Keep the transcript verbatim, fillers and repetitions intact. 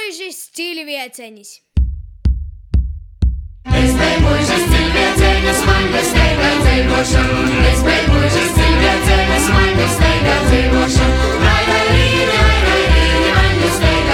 muižas Cilvieceņas. Es biju muižas Cilvieceņas, man bez steigā dzīvošana. Es biju muižas Cilvieceņas, man bez steigā dzīvošana. Ai, ai, rīni, ai, ai, rīni, man bez steigā.